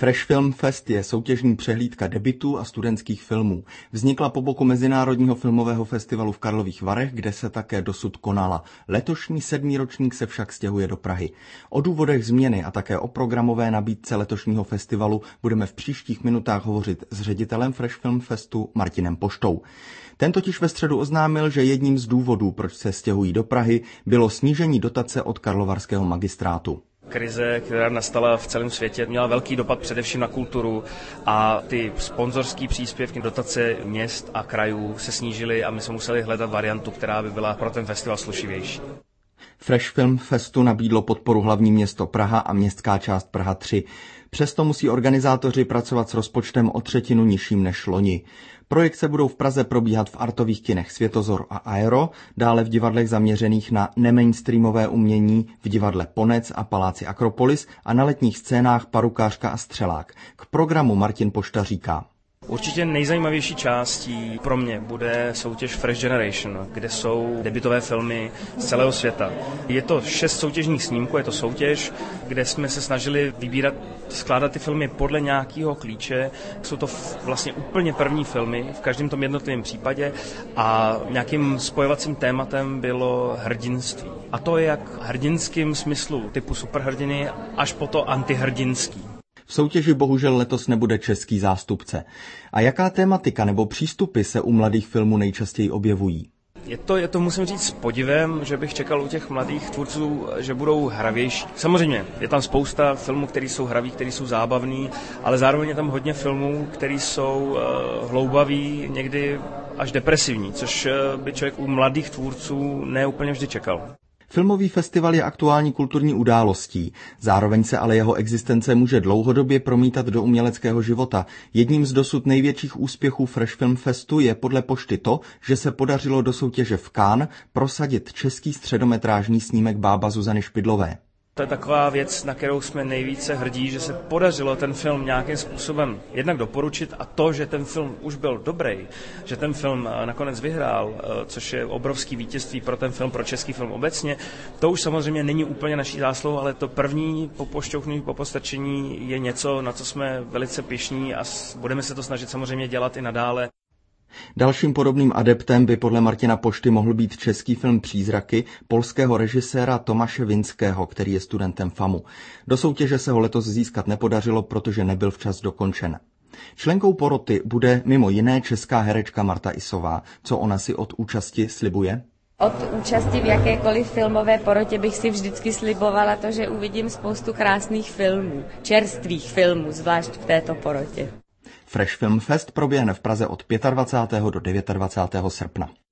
Fresh Film Fest je soutěžní přehlídka debutů a studentských filmů. Vznikla po boku Mezinárodního filmového festivalu v Karlových Varech, kde se také dosud konala. Letošní 7. ročník se však stěhuje do Prahy. O důvodech změny a také o programové nabídce letošního festivalu budeme v příštích minutách hovořit s ředitelem Fresh Film Festu Martinem Poštou. Ten totiž ve středu oznámil, že jedním z důvodů, proč se stěhují do Prahy, bylo snížení dotace od karlovarského magistrátu. Krize, která nastala v celém světě, měla velký dopad především na kulturu a ty sponzorský příspěvky, dotace měst a krajů se snížily a my jsme museli hledat variantu, která by byla pro ten festival slušivější. Fresh Film Festu nabídlo podporu hlavní město Praha a městská část Praha 3. Přesto musí organizátoři pracovat s rozpočtem o 1/3 nižším než loni. Projekce budou v Praze probíhat v artových kinech Světozor a Aero, dále v divadlech zaměřených na nemainstreamové umění, v divadle Ponec a Paláci Akropolis a na letních scénách Parukářka a Střelák. K programu Martin Pošta říká. Určitě nejzajímavější částí pro mě bude soutěž Fresh Generation, kde jsou debutové filmy z celého světa. Je to 6 soutěžních snímků, je to soutěž, kde jsme se snažili vybírat, skládat ty filmy podle nějakého klíče. Jsou to vlastně úplně první filmy v každém tom jednotlivém případě a nějakým spojovacím tématem bylo hrdinství. A to je jak hrdinským smyslu typu superhrdiny až po to antihrdinský. V soutěži bohužel letos nebude český zástupce. A jaká tématika nebo přístupy se u mladých filmů nejčastěji objevují? Je to musím říct s podivem, že bych čekal u těch mladých tvůrců, že budou hravější. Samozřejmě, je tam spousta filmů, které jsou hraví, které jsou zábavný, ale zároveň je tam hodně filmů, které jsou hloubaví, někdy až depresivní, což by člověk u mladých tvůrců ne úplně vždy čekal. Filmový festival je aktuální kulturní událostí, zároveň se ale jeho existence může dlouhodobě promítat do uměleckého života. Jedním z dosud největších úspěchů Fresh Film Festu je podle Pošty to, že se podařilo do soutěže v Cannes prosadit český středometrážní snímek Bába Zuzany Špidlové. To je taková věc, na kterou jsme nejvíce hrdí, že se podařilo ten film nějakým způsobem jednak doporučit a to, že ten film už byl dobrý, že ten film nakonec vyhrál, což je obrovský vítězství pro ten film, pro český film obecně, to už samozřejmě není úplně naší zásluhou, ale to první popošťouchnutí, popostrčení je něco, na co jsme velice pyšní a budeme se to snažit samozřejmě dělat i nadále. Dalším podobným adeptem by podle Martina Pošty mohl být český film Přízraky polského režiséra Tomáše Vinského, který je studentem FAMu. Do soutěže se ho letos získat nepodařilo, protože nebyl včas dokončen. Členkou poroty bude mimo jiné česká herečka Marta Isová. Co ona si od účasti slibuje? Od účasti v jakékoliv filmové porotě bych si vždycky slibovala to, že uvidím spoustu krásných filmů, čerstvých filmů, zvlášť v této porotě. Fresh Film Fest proběhne v Praze od 25. do 29. srpna.